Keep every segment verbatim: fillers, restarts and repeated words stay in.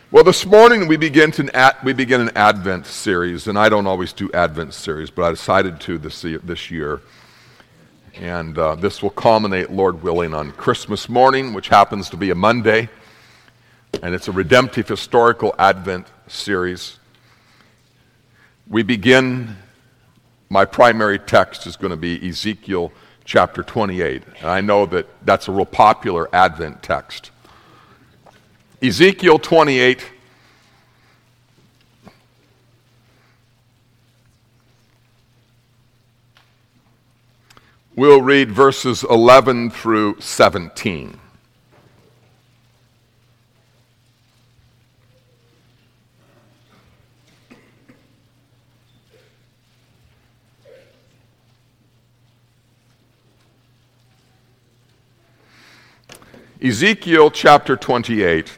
Well, this morning we begin, to, we begin an Advent series, and I don't always do Advent series, but I decided to this, this year. And uh, this will culminate, Lord willing, on Christmas morning, which happens to be a Monday. And it's a redemptive historical Advent series. We begin, my primary text is going to be Ezekiel chapter twenty-eight. And I know that that's a real popular Advent text. Ezekiel twenty-eight, we'll read verses eleven through seventeen. Ezekiel chapter twenty-eight.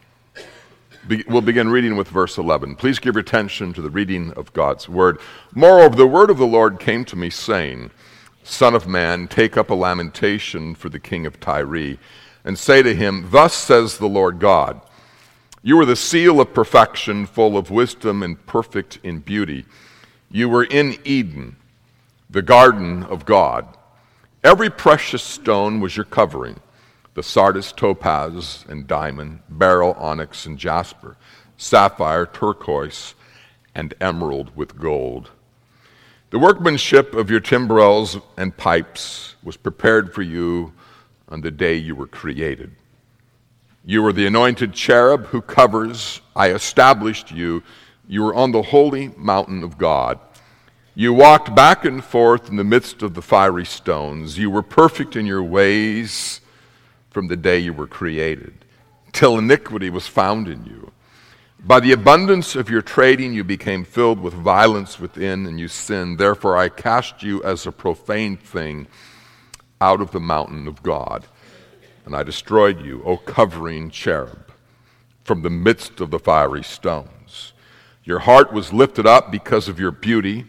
We'll begin reading with verse eleven. Please give your attention to the reading of God's word. Moreover, the word of the Lord came to me, saying, Son of man, take up a lamentation for the king of Tyre, and say to him, Thus says the Lord God, You are the seal of perfection, full of wisdom and perfect in beauty. You were in Eden, the garden of God. Every precious stone was your covering. The sardius, topaz, and diamond, beryl, onyx, and jasper, sapphire, turquoise, and emerald with gold. The workmanship of your timbrels and pipes was prepared for you on the day you were created. You were the anointed cherub who covers. I established you. You were on the holy mountain of God. You walked back and forth in the midst of the fiery stones. You were perfect in your ways from the day you were created, till iniquity was found in you. By the abundance of your trading you became filled with violence within, and you sinned. Therefore I cast you as a profane thing out of the mountain of God, and I destroyed you, O covering cherub, from the midst of the fiery stones. Your heart was lifted up because of your beauty.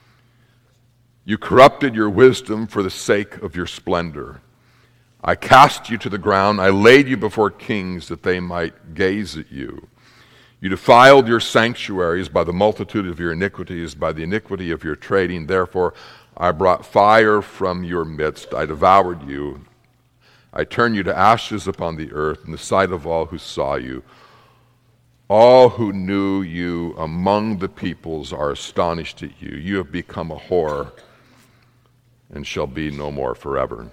You corrupted your wisdom for the sake of your splendor. I cast you to the ground. I laid you before kings that they might gaze at you. You defiled your sanctuaries by the multitude of your iniquities, by the iniquity of your trading. Therefore, I brought fire from your midst. I devoured you. I turned you to ashes upon the earth in the sight of all who saw you. All who knew you among the peoples are astonished at you. You have become a whore and shall be no more forever.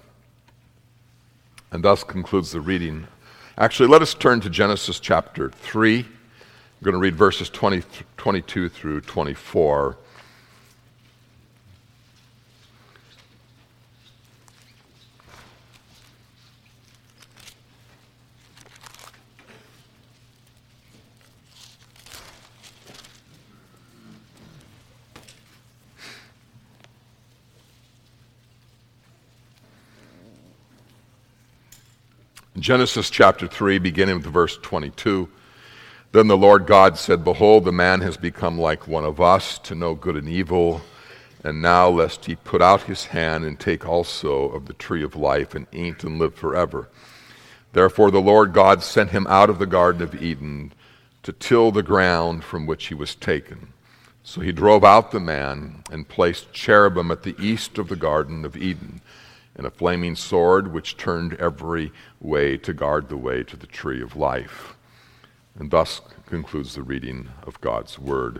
And thus concludes the reading. Actually, let us turn to Genesis chapter three. I'm going to read verses twenty, twenty-two through twenty-four. Genesis chapter three, beginning with verse twenty-two. Then the Lord God said, Behold, the man has become like one of us, to know good and evil. And now lest he put out his hand and take also of the tree of life and eat and live forever. Therefore the Lord God sent him out of the Garden of Eden to till the ground from which he was taken. So he drove out the man and placed cherubim at the east of the Garden of Eden, and a flaming sword which turned every way to guard the way to the tree of life. And thus concludes the reading of God's word.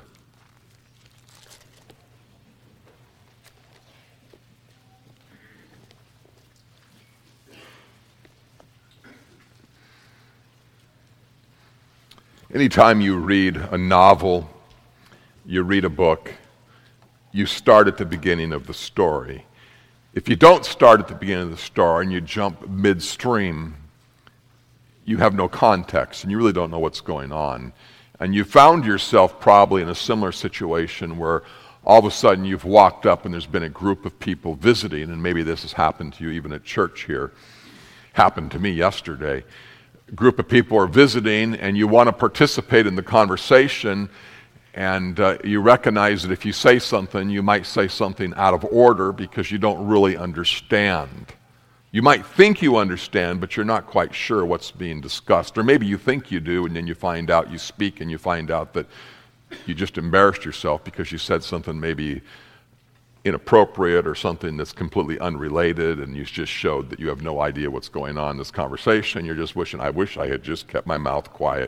Anytime you read a novel, you read a book, you start at the beginning of the story. If you don't start at the beginning of the story and you jump midstream, you have no context and you really don't know what's going on. And you found yourself probably in a similar situation where all of a sudden you've walked up and there's been a group of people visiting, and maybe this has happened to you even at church here. Happened to me yesterday. A group of people are visiting and you want to participate in the conversation, and uh, you recognize that if you say something, you might say something out of order because you don't really understand You might think you understand, but you're not quite sure what's being discussed. Or maybe you think you do, and then you find out, you speak, and you find out that you just embarrassed yourself because you said something maybe inappropriate or something that's completely unrelated, and you just showed that you have no idea what's going on in this conversation. You're just wishing, I wish I had just kept my mouth quiet.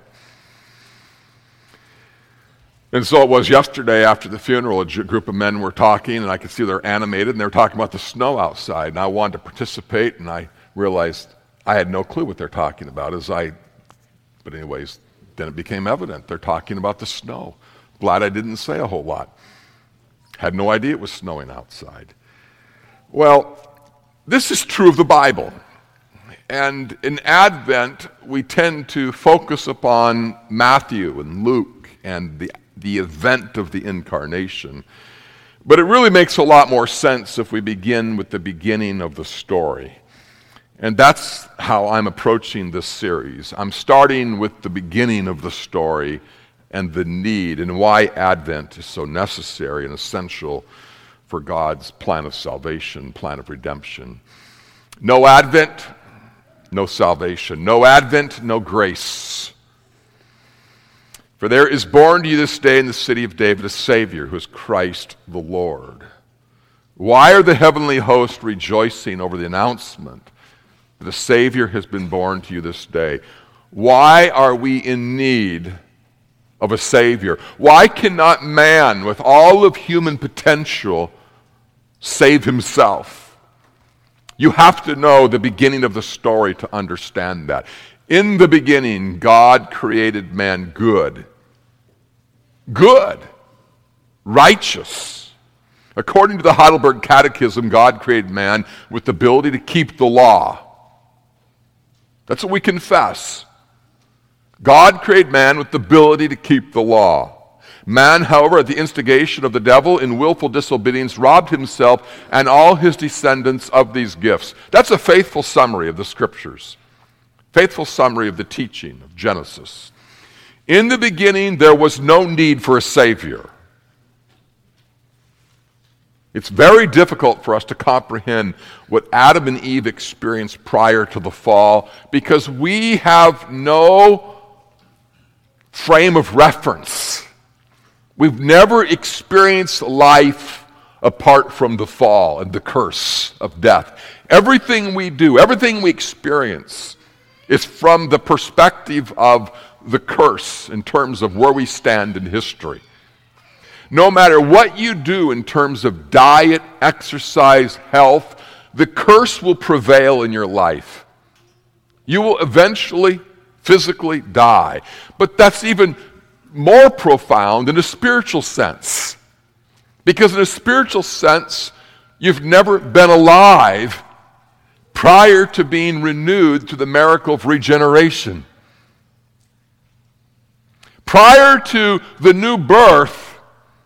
And so it was yesterday after the funeral, a group of men were talking, and I could see they're animated, and they were talking about the snow outside, and I wanted to participate, and I realized I had no clue what they're talking about. As I, but anyways, then it became evident. They're talking about the snow. Glad I didn't say a whole lot. Had no idea it was snowing outside. Well, this is true of the Bible. And in Advent, we tend to focus upon Matthew and Luke and the the event of the incarnation. But it really makes a lot more sense if we begin with the beginning of the story. And that's how I'm approaching this series. I'm starting with the beginning of the story and the need and why Advent is so necessary and essential for God's plan of salvation, plan of redemption. No Advent, no salvation. No Advent, no grace. For there is born to you this day in the city of David a Savior, who is Christ the Lord. Why are the heavenly host rejoicing over the announcement that a Savior has been born to you this day? Why are we in need of a Savior? Why cannot man, with all of human potential, save himself? You have to know the beginning of the story to understand that. In the beginning, God created man good. Good. Righteous. According to the Heidelberg Catechism, God created man with the ability to keep the law. That's what we confess. God created man with the ability to keep the law. Man, however, at the instigation of the devil in willful disobedience, robbed himself and all his descendants of these gifts. That's a faithful summary of the Scriptures. Faithful summary of the teaching of Genesis. In the beginning, there was no need for a Savior. It's very difficult for us to comprehend what Adam and Eve experienced prior to the fall because we have no frame of reference. We've never experienced life apart from the fall and the curse of death. Everything we do, everything we experience is from the perspective of the curse in terms of where we stand in history. No matter what you do in terms of diet, exercise, health, the curse will prevail in your life. You will eventually physically die. But that's even more profound in a spiritual sense. Because in a spiritual sense, you've never been alive prior to being renewed through the miracle of regeneration. Prior to the new birth,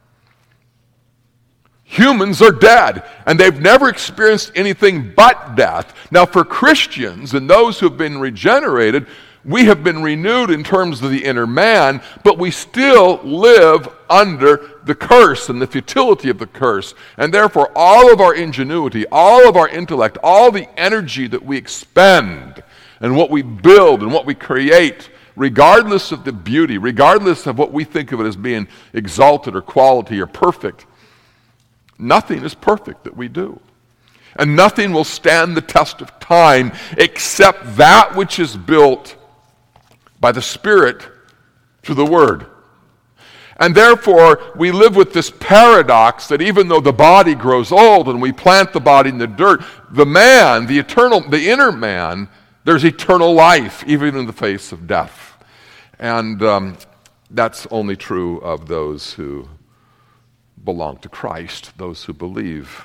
humans are dead, and they've never experienced anything but death. Now, for Christians and those who have been regenerated, we have been renewed in terms of the inner man, but we still live under the curse and the futility of the curse. And therefore, all of our ingenuity, all of our intellect, all the energy that we expend and what we build and what we create, regardless of the beauty, regardless of what we think of it as being exalted or quality or perfect, nothing is perfect that we do. And nothing will stand the test of time except that which is built by the Spirit through the Word. And therefore, we live with this paradox that even though the body grows old and we plant the body in the dirt, the man, the eternal, the inner man, there's eternal life, even in the face of death. And um, that's only true of those who belong to Christ, those who believe.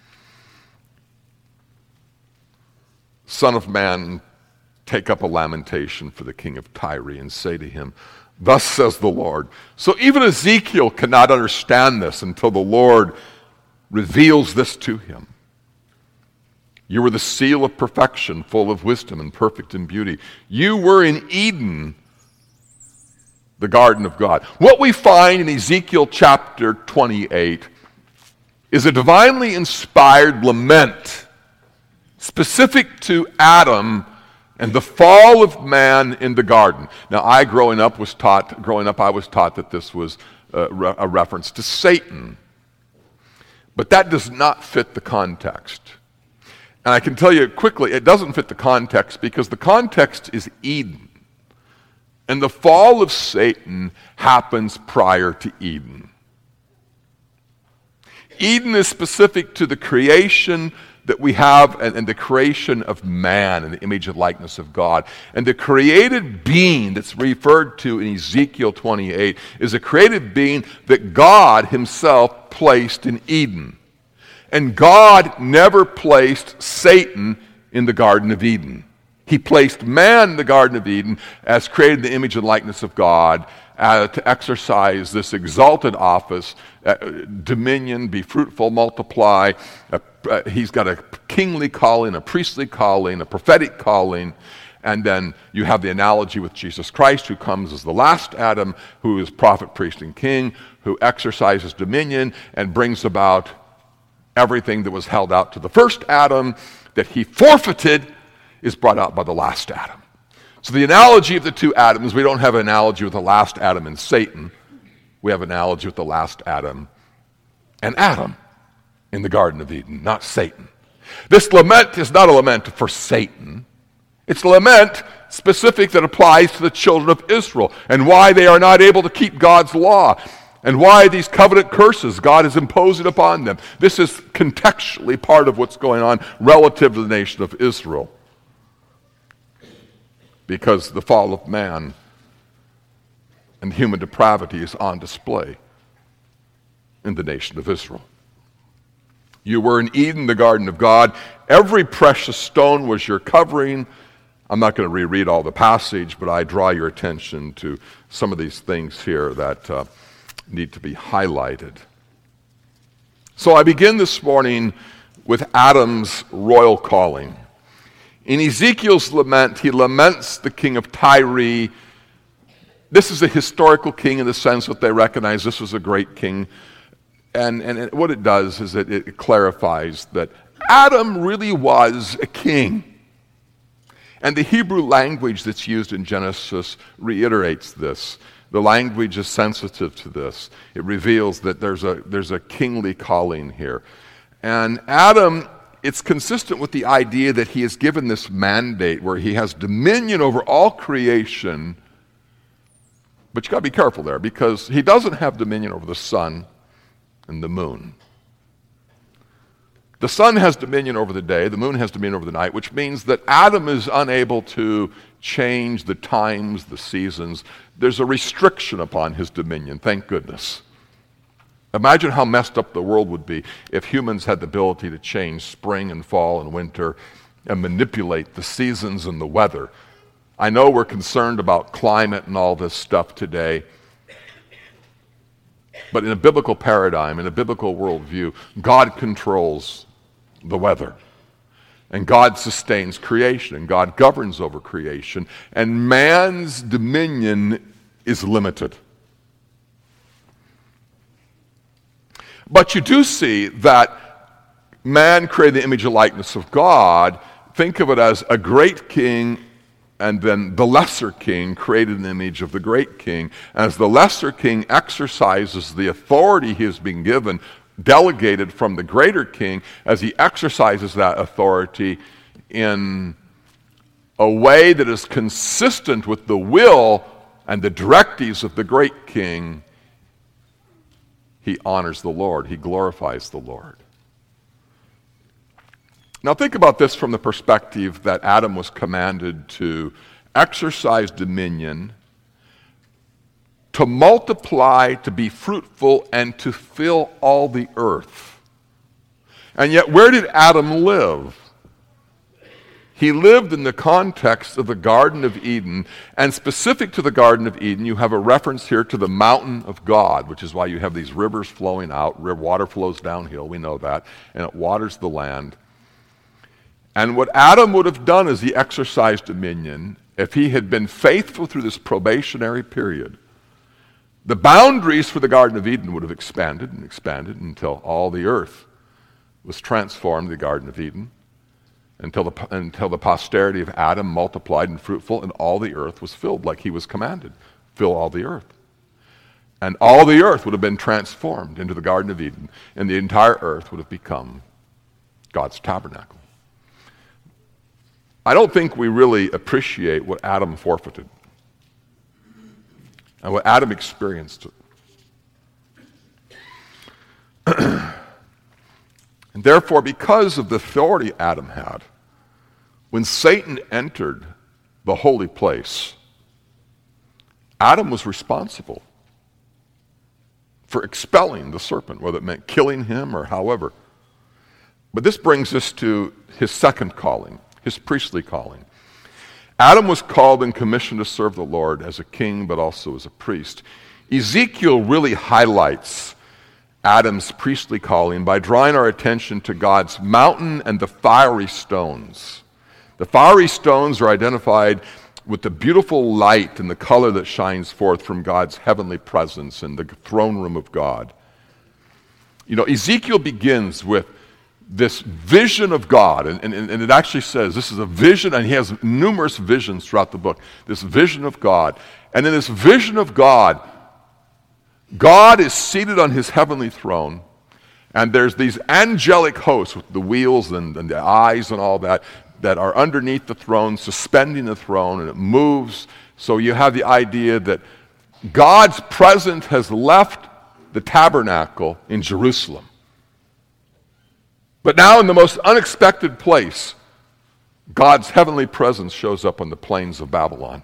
Son of man, take up a lamentation for the king of Tyre and say to him, thus says the Lord. So even Ezekiel cannot understand this until the Lord reveals this to him. You were the seal of perfection, full of wisdom and perfect in beauty. You were in Eden, the garden of God. What we find in Ezekiel chapter twenty-eight is a divinely inspired lament specific to Adam and the fall of man in the garden. Now, I growing up was taught, growing up I was taught that this was a, re- a reference to Satan. But that does not fit the context. And I can tell you quickly, it doesn't fit the context because the context is Eden. And the fall of Satan happens prior to Eden. Eden is specific to the creation that we have and, and the creation of man in the image and likeness of God. And the created being that's referred to in Ezekiel twenty-eight is a created being that God himself placed in Eden. And God never placed Satan in the Garden of Eden. He placed man in the Garden of Eden as created in the image and likeness of God uh, to exercise this exalted office, uh, dominion, be fruitful, multiply. Uh, uh, he's got a kingly calling, a priestly calling, a prophetic calling. And then you have the analogy with Jesus Christ, who comes as the last Adam, who is prophet, priest, and king, who exercises dominion and brings about everything that was held out to the first Adam that he forfeited is brought out by the last Adam. So the analogy of the two Adams, we don't have an analogy with the last Adam and Satan. We have an analogy with the last Adam and Adam in the Garden of Eden, not Satan. This lament is not a lament for Satan. It's a lament specific that applies to the children of Israel and why they are not able to keep God's law and why these covenant curses God is imposing upon them. This is contextually part of what's going on relative to the nation of Israel, because the fall of man and human depravity is on display in the nation of Israel. You were in Eden, the garden of God. Every precious stone was your covering. I'm not going to reread all the passage, but I draw your attention to some of these things here that uh, need to be highlighted. So I begin this morning with Adam's royal calling. In Ezekiel's lament, he laments the king of Tyre. This is a historical king in the sense that they recognize this was a great king. And, and it, what it does is that it clarifies that Adam really was a king. And the Hebrew language that's used in Genesis reiterates this. The language is sensitive to this. It reveals that there's a, there's a kingly calling here. And Adam, it's consistent with the idea that he is given this mandate where he has dominion over all creation. But you got to be careful there, because he doesn't have dominion over the sun and the moon. The sun has dominion over the day, the moon has dominion over the night, which means that Adam is unable to change the times, the seasons. There's a restriction upon his dominion, thank goodness. Imagine how messed up the world would be if humans had the ability to change spring and fall and winter and manipulate the seasons and the weather. I know we're concerned about climate and all this stuff today, but in a biblical paradigm, in a biblical worldview, God controls the weather. And God sustains creation, and God governs over creation, and man's dominion is limited. But you do see that man created the image and likeness of God. Think of it as a great king, and then the lesser king created an image of the great king. As the lesser king exercises the authority he has been given, delegated from the greater king, as he exercises that authority in a way that is consistent with the will and the directives of the great king, he honors the Lord, he glorifies the Lord. Now think about this from the perspective that Adam was commanded to exercise dominion, to multiply, to be fruitful, and to fill all the earth. And yet, where did Adam live? He lived in the context of the Garden of Eden, and specific to the Garden of Eden, you have a reference here to the mountain of God, which is why you have these rivers flowing out. Water flows downhill, we know that, and it waters the land. And what Adam would have done as he exercised dominion, if he had been faithful through this probationary period, the boundaries for the Garden of Eden would have expanded and expanded until all the earth was transformed, the Garden of Eden. until the, until the posterity of Adam multiplied and fruitful, and all the earth was filled like he was commanded. Fill all the earth. And all the earth would have been transformed into the Garden of Eden, and the entire earth would have become God's tabernacle. I don't think we really appreciate what Adam forfeited and what Adam experienced. And therefore, because of the authority Adam had, when Satan entered the holy place, Adam was responsible for expelling the serpent, whether it meant killing him or however. But this brings us to his second calling, his priestly calling. Adam was called and commissioned to serve the Lord as a king, but also as a priest. Ezekiel really highlights Adam's priestly calling by drawing our attention to God's mountain and the fiery stones. The fiery stones are identified with the beautiful light and the color that shines forth from God's heavenly presence in the throne room of God. You know, Ezekiel begins with this vision of God, and, and, and it actually says this is a vision, and he has numerous visions throughout the book, this vision of God. And in this vision of God, God is seated on his heavenly throne, and there's these angelic hosts with the wheels and, and the eyes and all that, that are underneath the throne, suspending the throne, and it moves. So you have the idea that God's presence has left the tabernacle in Jerusalem. But now in the most unexpected place, God's heavenly presence shows up on the plains of Babylon,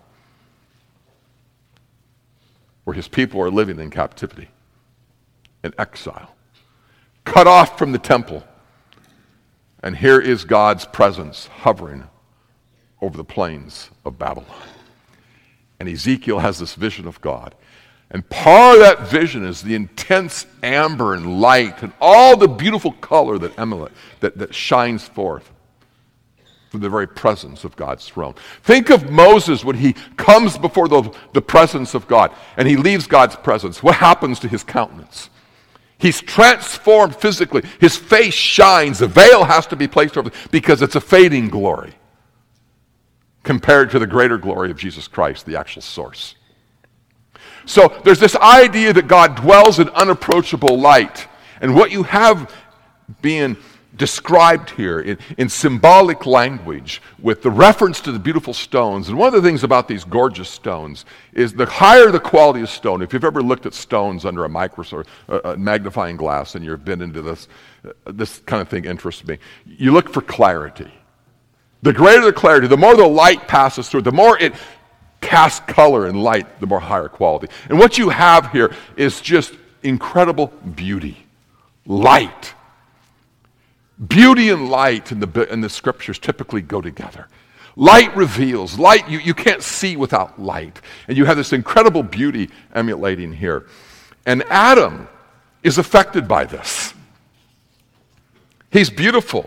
where his people are living in captivity, in exile, cut off from the temple. And here is God's presence hovering over the plains of Babylon. And Ezekiel has this vision of God. And part of that vision is the intense amber and light and all the beautiful color that emulate, that, that shines forth from the very presence of God's throne. Think of Moses when he comes before the, the presence of God and he leaves God's presence. What happens to his countenance? He's transformed physically. His face shines. A veil has to be placed over it because it's a fading glory compared to the greater glory of Jesus Christ, the actual source. So there's this idea that God dwells in unapproachable light. And what you have being described here in, in symbolic language with the reference to the beautiful stones. And one of the things about these gorgeous stones is the higher the quality of stone, if you've ever looked at stones under a microscope, a, a magnifying glass, and you've been into this, uh, this kind of thing interests me. You look for clarity. The greater the clarity, the more the light passes through, the more it casts color and light, the more higher quality. And what you have here is just incredible beauty, light. Beauty and light in the, in the scriptures typically go together. Light reveals. Light, you, you can't see without light. And you have this incredible beauty emulating here. And Adam is affected by this. He's beautiful.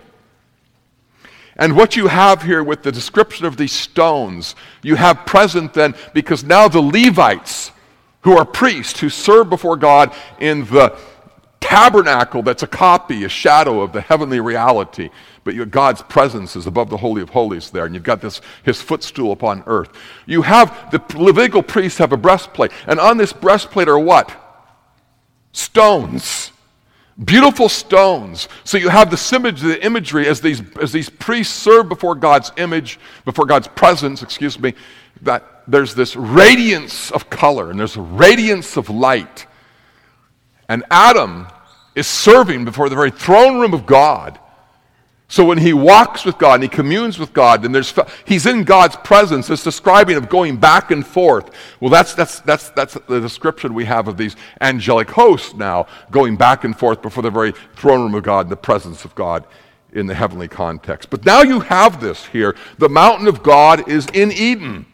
And what you have here with the description of these stones, you have present then, because now the Levites, who are priests, who serve before God in the tabernacle that's a copy, a shadow of the heavenly reality, but you, God's presence is above the Holy of Holies there, and you've got this his footstool upon earth. You have the Levitical priests have a breastplate, and on this breastplate are what? Stones. Beautiful stones. So you have the imagery, the imagery as these as these priests serve before God's image, before God's presence, excuse me, that there's this radiance of color and there's a radiance of light. And Adam is serving before the very throne room of God. So when he walks with God and he communes with God, and there's he's in God's presence. It's describing of going back and forth. Well, that's that's that's that's the description we have of these angelic hosts now going back and forth before the very throne room of God, in the presence of God in the heavenly context. But now you have this here. The mountain of God is in Eden.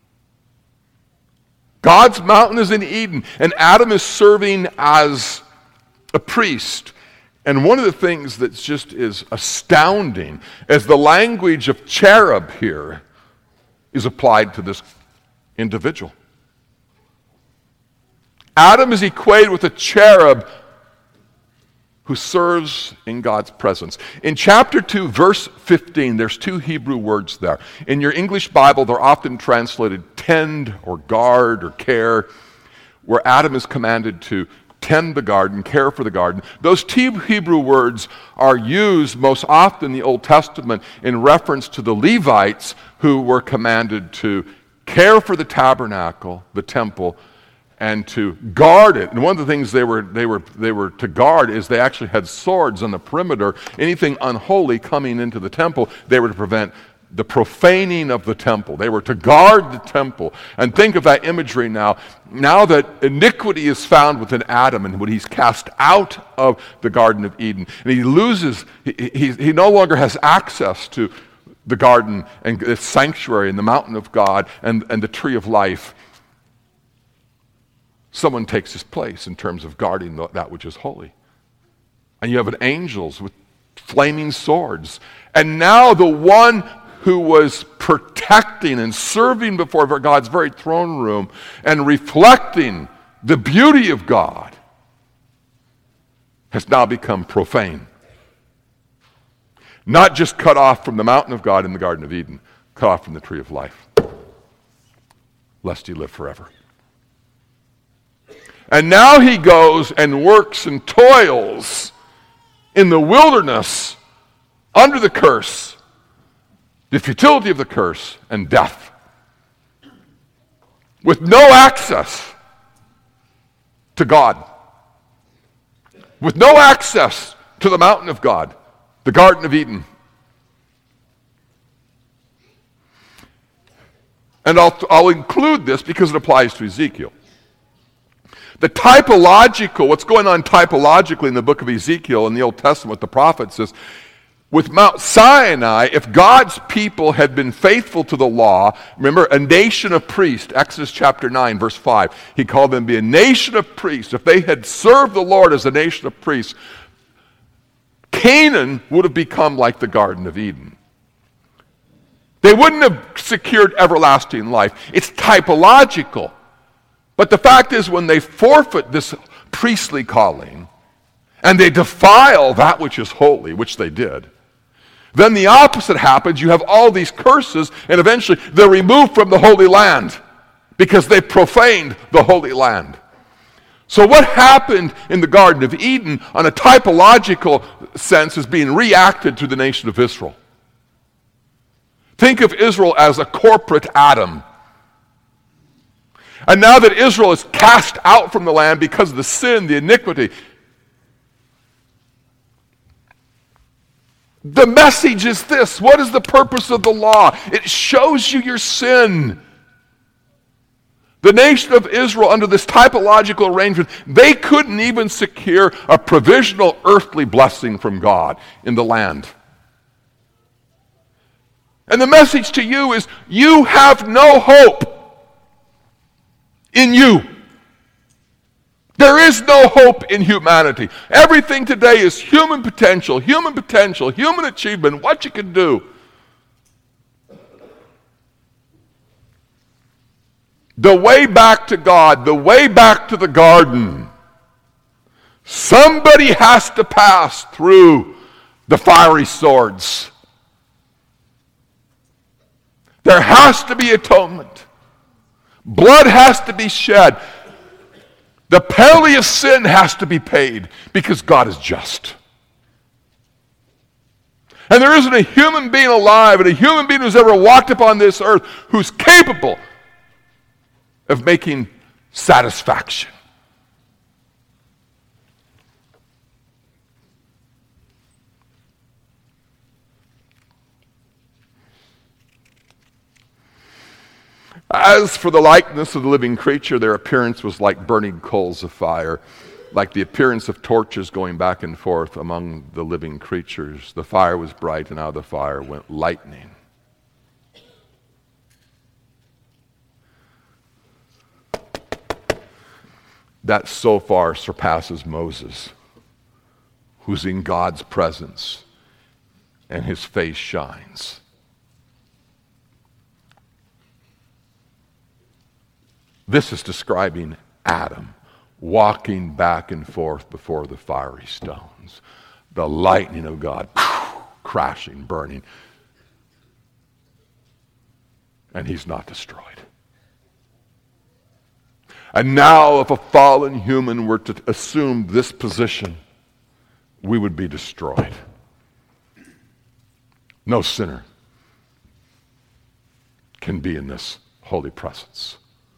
God's mountain is in Eden, and Adam is serving as a priest. And one of the things that just is astounding is the language of cherub here is applied to this individual. Adam is equated with a cherub who serves in God's presence. In chapter two, verse fifteen, there's two Hebrew words there. In your English Bible, they're often translated tend or guard or care, where Adam is commanded to tend the garden, care for the garden. Those two Hebrew words are used most often in the Old Testament in reference to the Levites who were commanded to care for the tabernacle, the temple, and to guard it. And one of the things they were they were they were to guard is they actually had swords on the perimeter. Anything unholy coming into the temple, they were to prevent the profaning of the temple. They were to guard the temple. And think of that imagery now. Now that iniquity is found within Adam and when he's cast out of the Garden of Eden, and he loses, he, he, he no longer has access to the garden and the sanctuary and the mountain of God and, and the tree of life. Someone takes his place in terms of guarding the, that which is holy. And you have an angels with flaming swords. And now the one who was protecting and serving before God's very throne room and reflecting the beauty of God has now become profane. Not just cut off from the mountain of God in the Garden of Eden, cut off from the tree of life, lest he live forever. And now he goes and works and toils in the wilderness under the curse, the futility of the curse, and death, with no access to God, with no access to the mountain of God, the Garden of Eden. And I'll, I'll include this because it applies to Ezekiel. The typological, what's going on typologically in the book of Ezekiel in the Old Testament with the prophets is, with Mount Sinai, if God's people had been faithful to the law, remember, a nation of priests, Exodus chapter nine, verse five, he called them to be a nation of priests. If they had served the Lord as a nation of priests, Canaan would have become like the Garden of Eden. They wouldn't have secured everlasting life. It's typological. But the fact is, when they forfeit this priestly calling, and they defile that which is holy, which they did, then the opposite happens. You have all these curses, and eventually they're removed from the Holy Land because they profaned the Holy Land. So what happened in the Garden of Eden, on a typological sense, is being reacted to the nation of Israel. Think of Israel as a corporate Adam. And now that Israel is cast out from the land because of the sin, the iniquity, the message is this. What is the purpose of the law? It shows you your sin. The nation of Israel, under this typological arrangement, they couldn't even secure a provisional earthly blessing from God in the land. And the message to you is, you have no hope in you. There is no hope in humanity. Everything today is human potential, human potential, human achievement, what you can do. The way back to God, the way back to the garden, somebody has to pass through the fiery swords. There has to be atonement. Blood has to be shed. The penalty of sin has to be paid because God is just. And there isn't a human being alive and a human being who's ever walked upon this earth who's capable of making satisfaction. As for the likeness of the living creature, their appearance was like burning coals of fire, like the appearance of torches going back and forth among the living creatures. The fire was bright, and out of the fire went lightning. That so far surpasses Moses, who's in God's presence, and his face shines. This is describing Adam walking back and forth before the fiery stones. The lightning of God, crashing, burning. And he's not destroyed. And now, if a fallen human were to assume this position, we would be destroyed. No sinner can be in this holy presence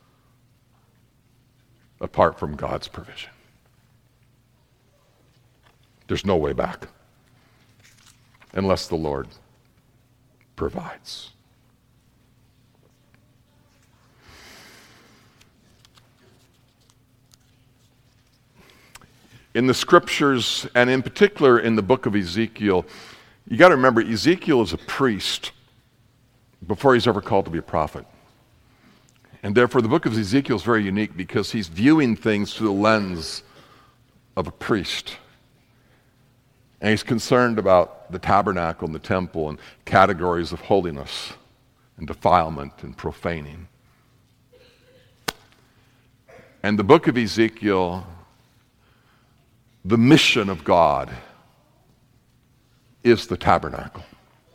apart from God's provision. There's no way back unless the Lord provides. In the scriptures, and in particular in the book of Ezekiel, you got to remember, Ezekiel is a priest before he's ever called to be a prophet. And therefore, the book of Ezekiel is very unique because he's viewing things through the lens of a priest. And he's concerned about the tabernacle and the temple and categories of holiness and defilement and profaning. And the book of Ezekiel, the mission of God is the tabernacle.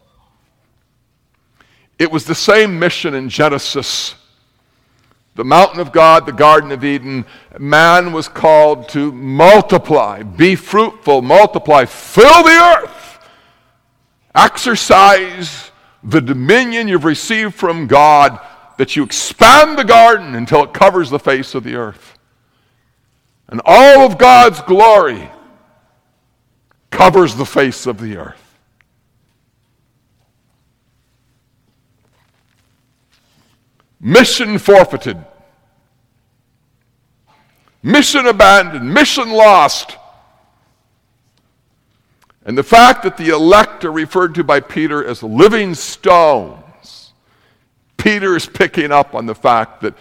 It was the same mission in Genesis. The mountain of God, the Garden of Eden, man was called to multiply, be fruitful, multiply, fill the earth, exercise the dominion you've received from God, that you expand the garden until it covers the face of the earth. And all of God's glory covers the face of the earth. Mission forfeited. Mission abandoned. Mission lost. And the fact that the elect are referred to by Peter as living stones, Peter is picking up on the fact that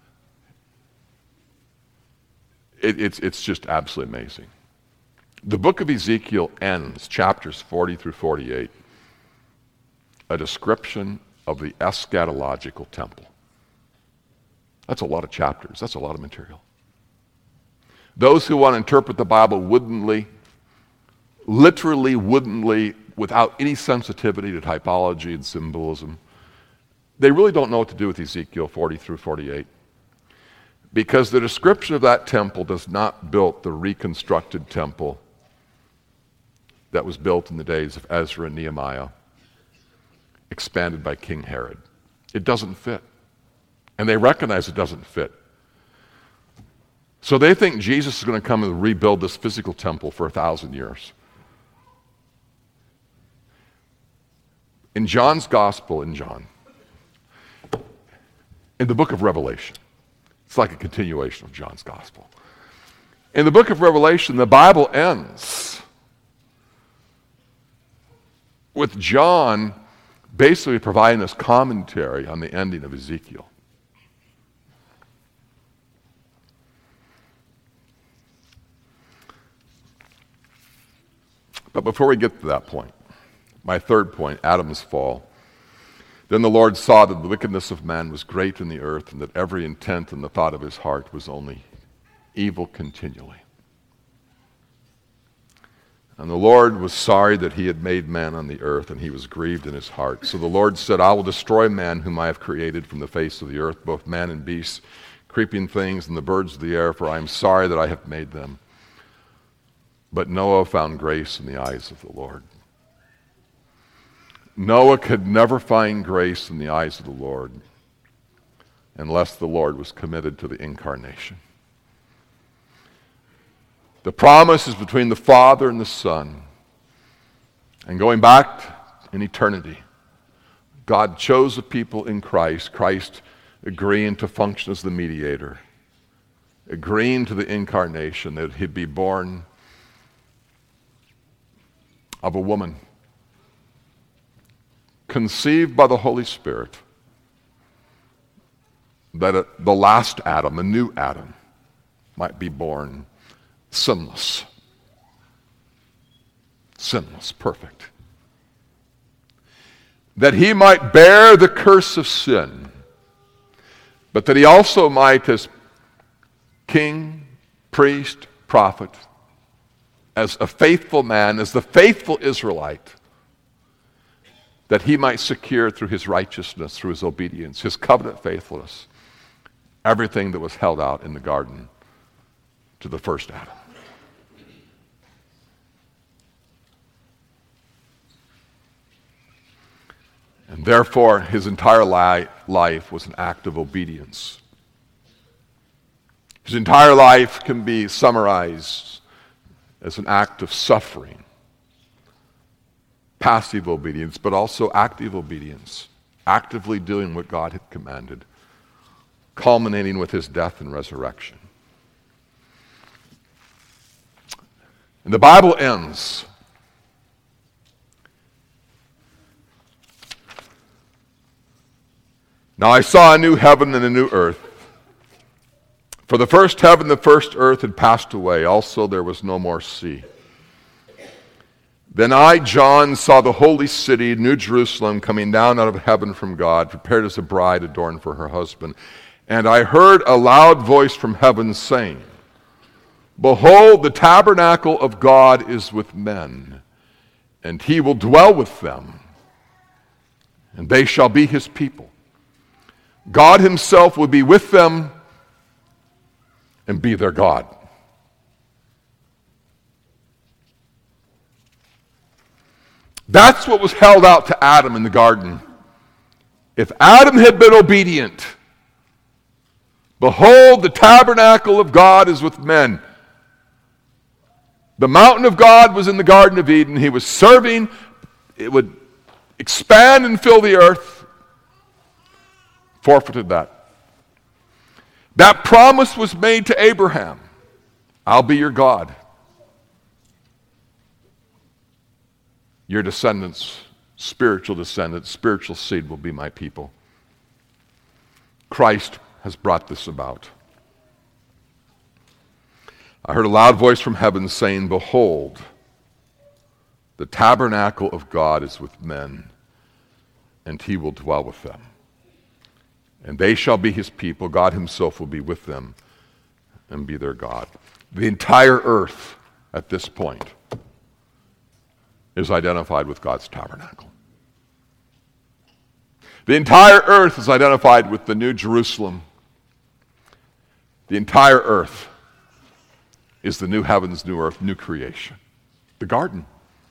it, it's, it's just absolutely amazing. The book of Ezekiel ends, chapters forty through forty-eight, a description of the eschatological temple. That's a lot of chapters. That's a lot of material. Those who want to interpret the Bible woodenly, literally woodenly, without any sensitivity to typology and symbolism, they really don't know what to do with Ezekiel forty through forty-eight. Because the description of that temple does not build the reconstructed temple that was built in the days of Ezra and Nehemiah, expanded by King Herod. It doesn't fit. And they recognize it doesn't fit. So they think Jesus is going to come and rebuild this physical temple for a thousand years. In John's gospel, in John, in the book of Revelation, it's like a continuation of John's gospel. In the book of Revelation, the Bible ends with John basically providing us commentary on the ending of Ezekiel. But before we get to that point, my third point, Adam's fall. Then the Lord saw that the wickedness of man was great in the earth, and that every intent and the thought of his heart was only evil continually. And the Lord was sorry that he had made man on the earth, and he was grieved in his heart. So the Lord said, I will destroy man whom I have created from the face of the earth, both man and beasts, creeping things and the birds of the air, for I am sorry that I have made them. But Noah found grace in the eyes of the Lord. Noah could never find grace in the eyes of the Lord unless the Lord was committed to the incarnation. The promise is between the Father and the Son. And going back in eternity, God chose a people in Christ, Christ agreeing to function as the mediator, agreeing to the incarnation, that he'd be born of a woman, conceived by the Holy Spirit, that a, the last Adam, a new Adam, might be born sinless. Sinless, perfect. That he might bear the curse of sin, but that he also might, as king, priest, prophet, as a faithful man, as the faithful Israelite, that he might secure through his righteousness, through his obedience, his covenant faithfulness, everything that was held out in the garden to the first Adam. And therefore, his entire li- life was an act of obedience. His entire life can be summarized as an act of suffering, passive obedience, but also active obedience, actively doing what God had commanded, culminating with his death and resurrection. And the Bible ends Now I saw a new heaven and a new earth. For the first heaven, the first earth had passed away. Also there was no more sea. Then I, John, saw the holy city, New Jerusalem, coming down out of heaven from God, prepared as a bride adorned for her husband. And I heard a loud voice from heaven saying, Behold, the tabernacle of God is with men, and he will dwell with them, and they shall be his people. God himself will be with them and be their God. That's what was held out to Adam in the garden. If Adam had been obedient, behold, the tabernacle of God is with men. The mountain of God was in the Garden of Eden. He was serving. It would expand and fill the earth. Forfeited that. That promise was made to Abraham. I'll be your God. Your descendants, spiritual descendants, spiritual seed will be my people. Christ has brought this about. I heard a loud voice from heaven saying, Behold, the tabernacle of God is with men, and he will dwell with them. And they shall be his people. God himself will be with them and be their God. The entire earth at this point is identified with God's tabernacle. The entire earth is identified with the New Jerusalem. The entire earth is the new heavens, new earth, new creation. The garden.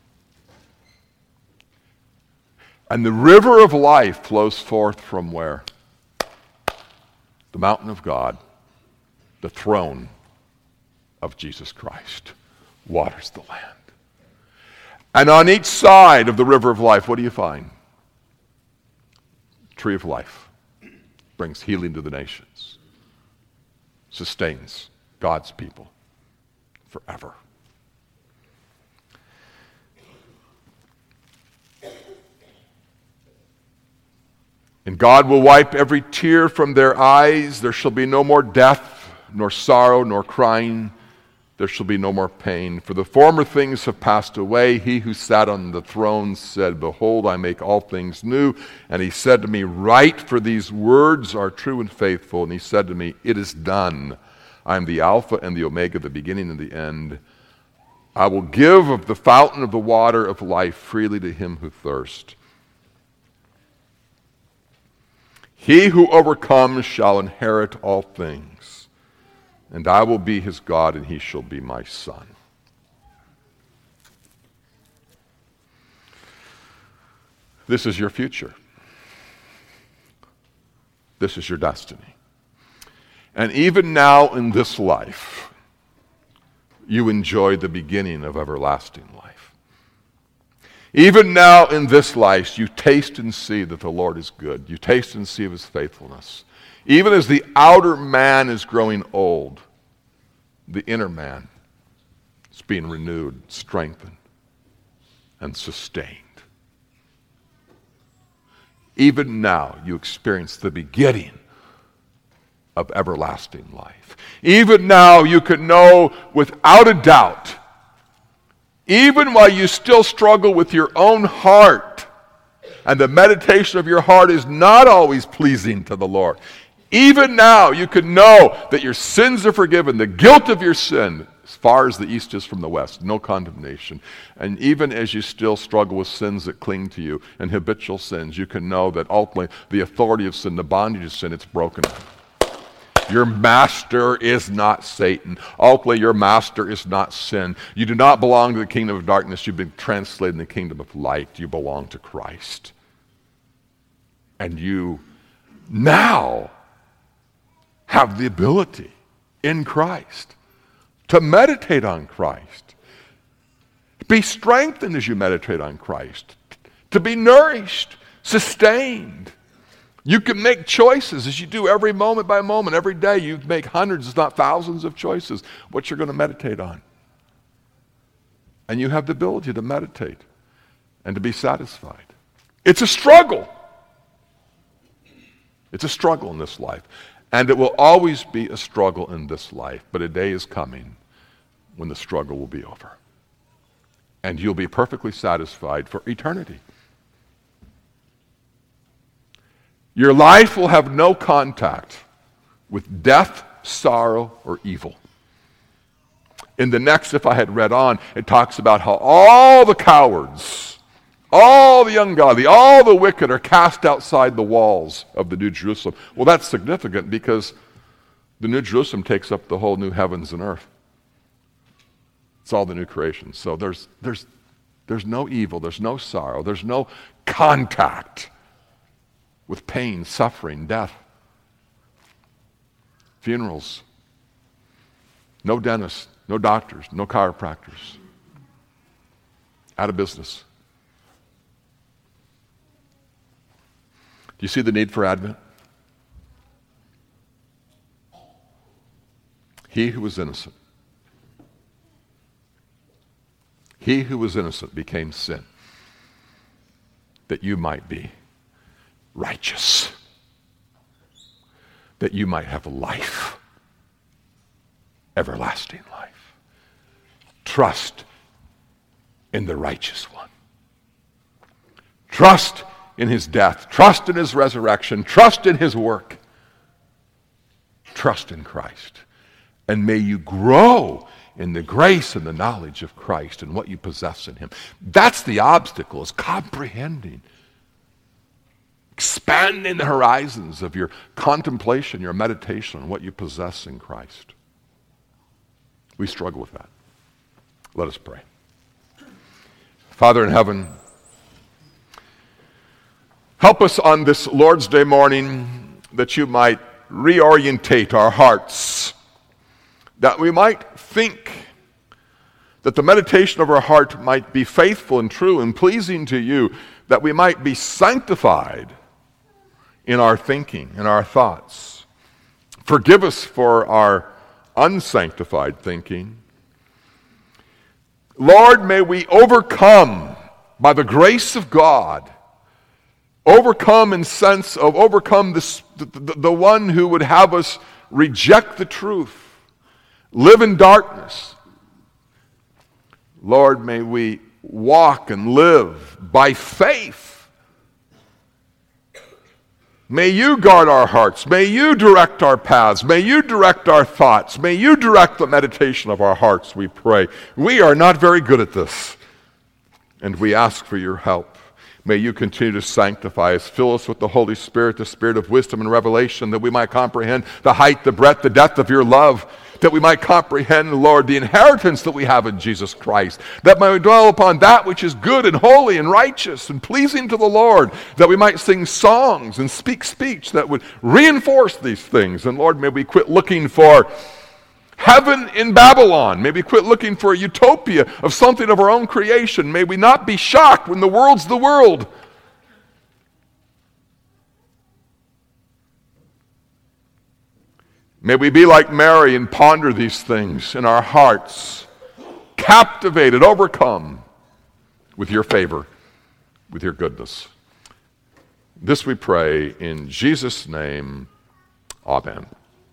And the river of life flows forth from where? The mountain of God, the throne of Jesus Christ, waters the land. And on each side of the river of life, what do you find? Tree of life. Brings healing to the nations. Sustains God's people forever. And God will wipe every tear from their eyes. There shall be no more death, nor sorrow, nor crying. There shall be no more pain. For the former things have passed away. He who sat on the throne said, Behold, I make all things new. And he said to me, Write, for these words are true and faithful. And he said to me, It is done. I am the Alpha and the Omega, the beginning and the end. I will give of the fountain of the water of life freely to him who thirsts. He who overcomes shall inherit all things, and I will be his God, and he shall be my son. This is your future. This is your destiny. And even now in this life, you enjoy the beginning of everlasting life. Even now in this life, you taste and see that the Lord is good. You taste and see of his faithfulness. Even as the outer man is growing old, the inner man is being renewed, strengthened, and sustained. Even now, you experience the beginning of everlasting life. Even now, you can know without a doubt, even while you still struggle with your own heart, and the meditation of your heart is not always pleasing to the Lord, Even now, you can know that your sins are forgiven, the guilt of your sin, as far as the east is from the west, no condemnation. And even as you still struggle with sins that cling to you and habitual sins, you can know that ultimately the authority of sin, the bondage of sin, it's broken. Your master is not Satan. Ultimately, your master is not sin. You do not belong to the kingdom of darkness. You've been translated in the kingdom of light. You belong to Christ. And you now have the ability in Christ to meditate on Christ. Be strengthened as you meditate on Christ. To be nourished, sustained. You can make choices as you do every moment by moment. Every day you make hundreds, if not thousands of choices, what you're going to meditate on. And you have the ability to meditate and to be satisfied. It's a struggle. It's a struggle in this life. And it will always be a struggle in this life. But a day is coming when the struggle will be over. And you'll be perfectly satisfied for eternity. Your life will have no contact with death, sorrow, or evil. In the next, if I had read on, it talks about how all the cowards, all the ungodly, all the wicked are cast outside the walls of the New Jerusalem. Well, that's significant because the New Jerusalem takes up the whole new heavens and earth. It's all the new creation. So there's, there's, there's no evil, there's no sorrow, there's no contact with pain, suffering, death, funerals, no dentists, no doctors, no chiropractors, out of business. Do you see the need for Advent? He who was innocent, he who was innocent became sin, that you might be righteous, that you might have life, everlasting life. Trust in the righteous one. Trust in his death. Trust in his resurrection. Trust in his work. Trust in Christ. And may you grow in the grace and the knowledge of Christ and what you possess in him. That's the obstacle, is comprehending, expanding the horizons of your contemplation, your meditation on what you possess in Christ. We struggle with that. Let us pray. Father in heaven, help us on this Lord's Day morning that you might reorientate our hearts, that we might think, that the meditation of our heart might be faithful and true and pleasing to you, that we might be sanctified in our thinking, in our thoughts. Forgive us for our unsanctified thinking. Lord, may we overcome by the grace of God, overcome in sense of overcome this, the, the, the one who would have us reject the truth, live in darkness. Lord, may we walk and live by faith. May you guard our hearts. May you direct our paths. May you direct our thoughts. May you direct the meditation of our hearts, we pray. We are not very good at this, and we ask for your help. May you continue to sanctify us. Fill us with the Holy Spirit, the spirit of wisdom and revelation, that we might comprehend the height, the breadth, the depth of your love, that we might comprehend, Lord, the inheritance that we have in Jesus Christ, that we might dwell upon that which is good and holy and righteous and pleasing to the Lord, that we might sing songs and speak speech that would reinforce these things. And Lord, may we quit looking for heaven in Babylon. May we quit looking for a utopia of something of our own creation. May we not be shocked when the world's the world. May we be like Mary and ponder these things in our hearts, captivated, overcome with your favor, with your goodness. This we pray in Jesus' name. Amen.